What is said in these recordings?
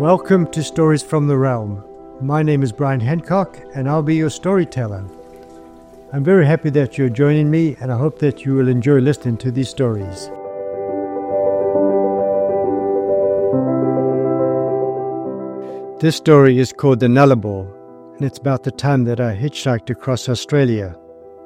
Welcome to Stories from the Realm. My name is Brian Hancock, and I'll be your storyteller. I'm very happy that you're joining me, and I hope that you will enjoy listening to these stories. This story is called The Nullarbor, and it's about the time that I hitchhiked across Australia.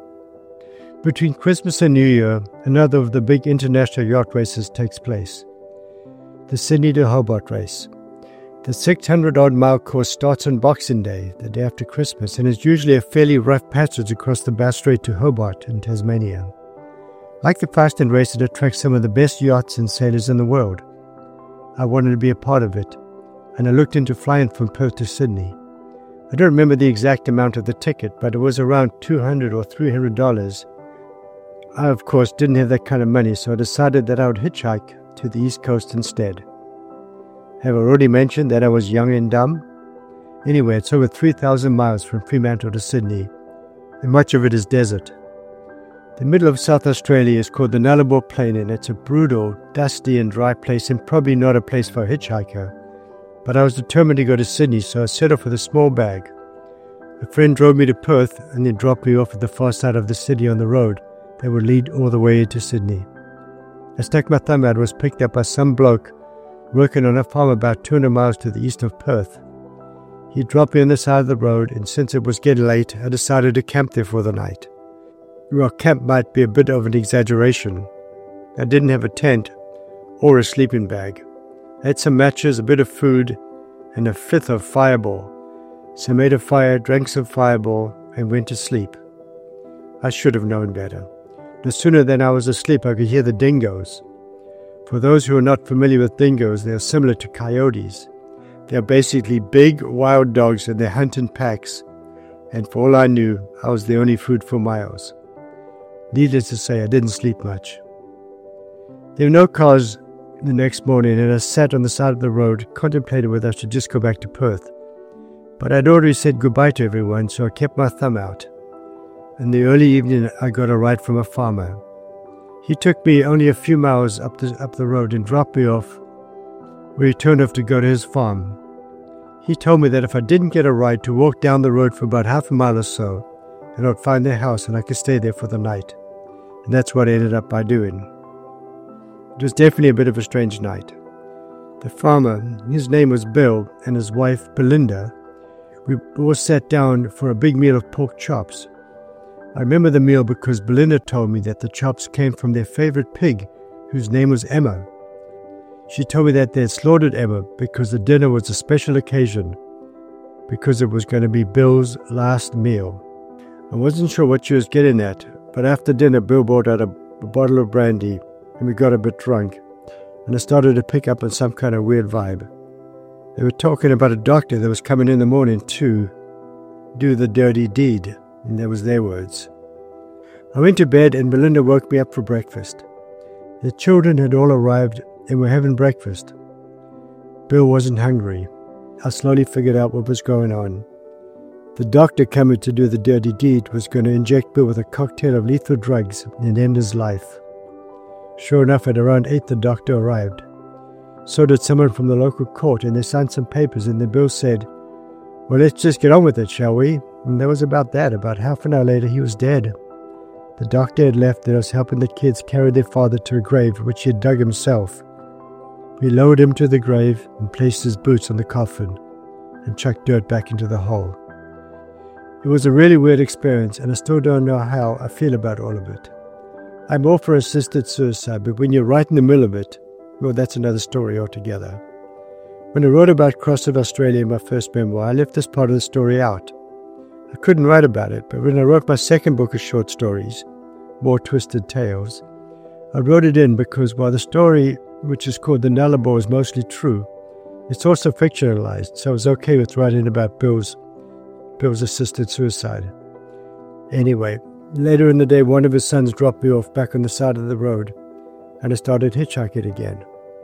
Between Christmas and New Year, another of the big international yacht races takes place. The Sydney to Hobart race. The 600-odd mile course starts on Boxing Day, the day after Christmas, and is usually a fairly rough passage across the Bass Strait to Hobart in Tasmania. Like the Fastnet race, it attracts some of the best yachts and sailors in the world. I wanted to be a part of it, and I looked into flying from Perth to Sydney. I don't remember the exact amount of the ticket, but it was around $200 or $300. I, of course, didn't have that kind of money, so I decided that I would hitchhike to the East Coast instead. Have I already mentioned that I was young and dumb? Anyway, it's over 3,000 miles from Fremantle to Sydney, and much of it is desert. The middle of South Australia is called the Nullarbor Plain, and it's a brutal, dusty and dry place, and probably not a place for a hitchhiker. But I was determined to go to Sydney, so I set off with a small bag. A friend drove me to Perth and then dropped me off at the far side of the city on the road that would lead all the way into Sydney. I stuck my thumb out and was picked up by some bloke working on a farm about 200 miles to the east of Perth. He dropped me on the side of the road, and since it was getting late, I decided to camp there for the night. Well, camp might be a bit of an exaggeration. I didn't have a tent or a sleeping bag. I had some matches, a bit of food, and a fifth of Fireball. So I made a fire, drank some Fireball, and went to sleep. I should have known better. No sooner than I was asleep, I could hear the dingoes. For those who are not familiar with dingoes, they are similar to coyotes. They are basically big, wild dogs, and they hunt in packs. And for all I knew, I was the only food for miles. Needless to say, I didn't sleep much. There were no cars the next morning, and I sat on the side of the road, contemplating whether I should just go back to Perth. But I'd already said goodbye to everyone, so I kept my thumb out. In the early evening, I got a ride from a farmer. He took me only a few miles up the road and dropped me off where he turned off to go to his farm. He told me that if I didn't get a ride, to walk down the road for about half a mile or so, and I'd find their house and I could stay there for the night. And that's what I ended up by doing. It was definitely a bit of a strange night. The farmer, his name was Bill, and his wife, Belinda, we all sat down for a big meal of pork chops. I remember the meal because Belinda told me that the chops came from their favorite pig, whose name was Emma. She told me that they had slaughtered Emma because the dinner was a special occasion, because it was going to be Bill's last meal. I wasn't sure what she was getting at, but after dinner Bill brought out a bottle of brandy, and we got a bit drunk, and I started to pick up on some kind of weird vibe. They were talking about a doctor that was coming in the morning to do the dirty deed, and that was their words. I went to bed, and Belinda woke me up for breakfast. The children had all arrived and were having breakfast. Bill wasn't hungry. I slowly figured out what was going on. The doctor coming to do the dirty deed was going to inject Bill with a cocktail of lethal drugs and end his life. Sure enough, at around 8 the doctor arrived. So did someone from the local court, and they signed some papers, and then Bill said, "Well, let's just get on with it, shall we?" And that was about that. About half an hour later, he was dead. The doctor had left, and I was helping the kids carry their father to a grave which he had dug himself. We lowered him to the grave and placed his boots on the coffin and chucked dirt back into the hole. It was a really weird experience, and I still don't know how I feel about all of it. I'm all for assisted suicide, but when you're right in the middle of it, well, that's another story altogether. When I wrote about Cross of Australia in my first memoir, I left this part of the story out. I couldn't write about it, but when I wrote my second book of short stories, More Twisted Tales, I wrote it in because while the story, which is called The Nullarbor, is mostly true, it's also fictionalized, so I was okay with writing about Bill's assisted suicide. Anyway, later in the day, one of his sons dropped me off back on the side of the road, and I started hitchhiking again.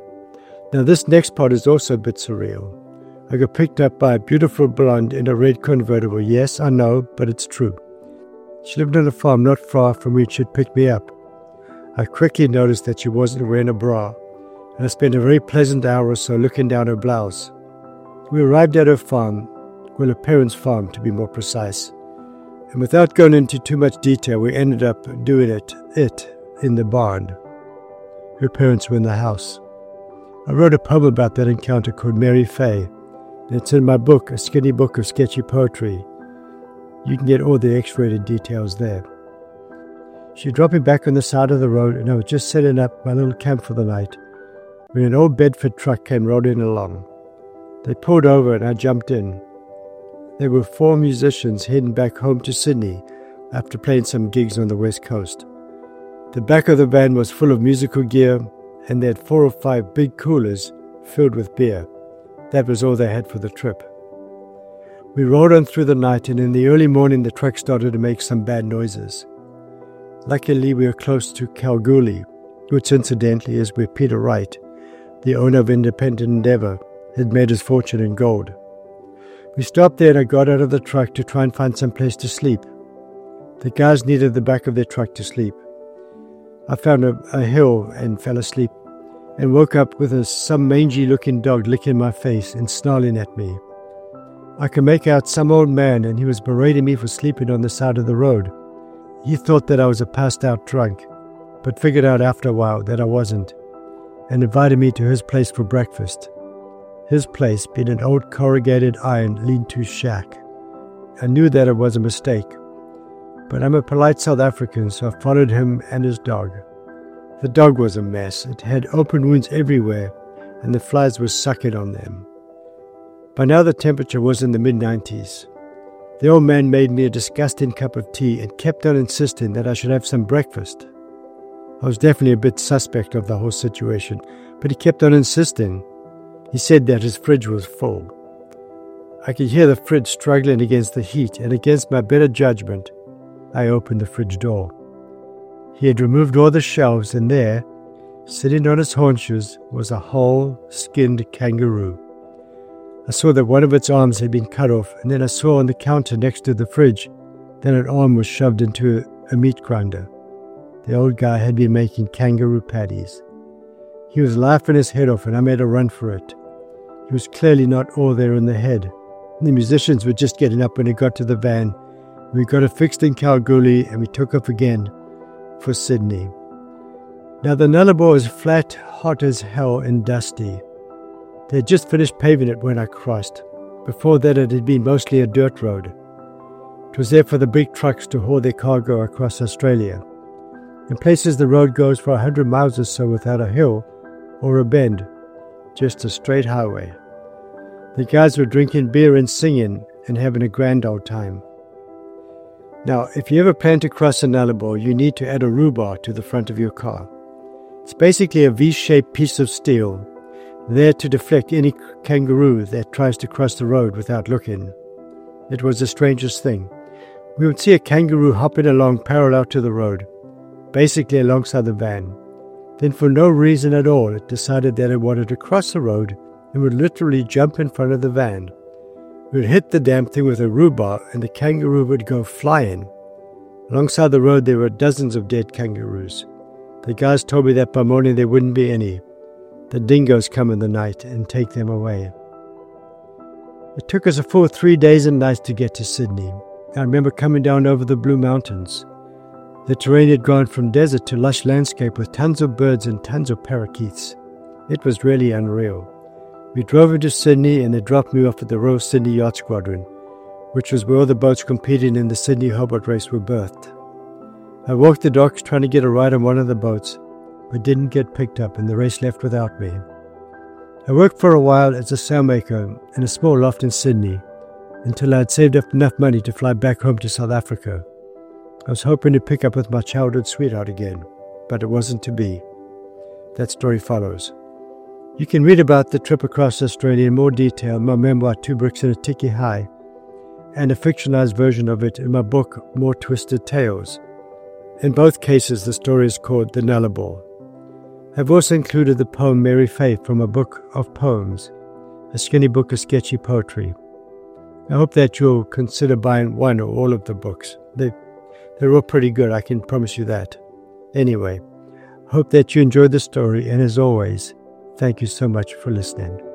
Now this next part is also a bit surreal. I got picked up by a beautiful blonde in a red convertible. Yes, I know, but it's true. She lived on a farm not far from where she'd picked me up. I quickly noticed that she wasn't wearing a bra, and I spent a very pleasant hour or so looking down her blouse. We arrived at her farm, well, her parents' farm to be more precise, and without going into too much detail, we ended up doing it in the barn. Her parents were in the house. I wrote a poem about that encounter called Mary Fay, and it's in my book, A Skinny Book of Sketchy Poetry. You can get all the X-rated details there. She dropped me back on the side of the road, and I was just setting up my little camp for the night when an old Bedford truck came rolling along. They pulled over and I jumped in. There were 4 musicians heading back home to Sydney after playing some gigs on the West Coast. The back of the van was full of musical gear, and they had 4 or 5 big coolers filled with beer. That was all they had for the trip. We rode on through the night, and in the early morning the truck started to make some bad noises. Luckily, we were close to Kalgoorlie, which incidentally is where Peter Wright, the owner of Independent Endeavour, had made his fortune in gold. We stopped there and I got out of the truck to try and find some place to sleep. The guys needed the back of their truck to sleep. I found a hill and fell asleep and woke up with some mangy-looking dog licking my face and snarling at me. I could make out some old man, and he was berating me for sleeping on the side of the road. He thought that I was a passed-out drunk, but figured out after a while that I wasn't, and invited me to his place for breakfast. His place being an old corrugated iron lean-to shack. I knew that it was a mistake, but I'm a polite South African, so I followed him and his dog. The dog was a mess. It had open wounds everywhere, and the flies were sucking on them. By now the temperature was in the mid-90s. The old man made me a disgusting cup of tea and kept on insisting that I should have some breakfast. I was definitely a bit suspect of the whole situation, but he kept on insisting. He said that his fridge was full. I could hear the fridge struggling against the heat, and against my better judgment, I opened the fridge door. He had removed all the shelves, and there, sitting on his haunches, was a whole skinned kangaroo. I saw that one of its arms had been cut off, and then I saw on the counter next to the fridge that an arm was shoved into a meat grinder. The old guy had been making kangaroo patties. He was laughing his head off, and I made a run for it. He was clearly not all there in the head. The musicians were just getting up when he got to the van. We got it fixed in Kalgoorlie, and we took off again for Sydney. Now the Nullarbor was flat, hot as hell, and dusty. They had just finished paving it when I crossed. Before that it had been mostly a dirt road. It was there for the big trucks to haul their cargo across Australia. In places the road goes for 100 miles or so without a hill or a bend, just a straight highway. The guys were drinking beer and singing and having a grand old time. Now, if you ever plan to cross a Nullarbor, you need to add a rhubarb to the front of your car. It's basically a V-shaped piece of steel, there to deflect any kangaroo that tries to cross the road without looking. It was the strangest thing. We would see a kangaroo hopping along parallel to the road, basically alongside the van. Then for no reason at all, it decided that it wanted to cross the road and would literally jump in front of the van. We would hit the damn thing with a rhubarb and the kangaroo would go flying. Alongside the road there were dozens of dead kangaroos. The guys told me that by morning there wouldn't be any. The dingoes come in the night and take them away. It took us a full 3 days and nights to get to Sydney. I remember coming down over the Blue Mountains. The terrain had gone from desert to lush landscape with tons of birds and tons of parakeets. It was really unreal. We drove into Sydney and they dropped me off at the Royal Sydney Yacht Squadron, which was where all the boats competing in the Sydney Hobart race were berthed. I walked the docks trying to get a ride on one of the boats, but didn't get picked up and the race left without me. I worked for a while as a sailmaker in a small loft in Sydney until I had saved up enough money to fly back home to South Africa. I was hoping to pick up with my childhood sweetheart again, but it wasn't to be. That story follows. You can read about the trip across Australia in more detail in my memoir, 2 Bricks and a Tiki High, and a fictionalized version of it in my book, More Twisted Tales. In both cases, the story is called The Nullarbor. I've also included the poem Mary Fay from a book of poems, A Skinny Book of Sketchy Poetry. I hope that you'll consider buying one or all of the books. They're all pretty good, I can promise you that. Anyway, hope that you enjoyed the story, and as always, thank you so much for listening.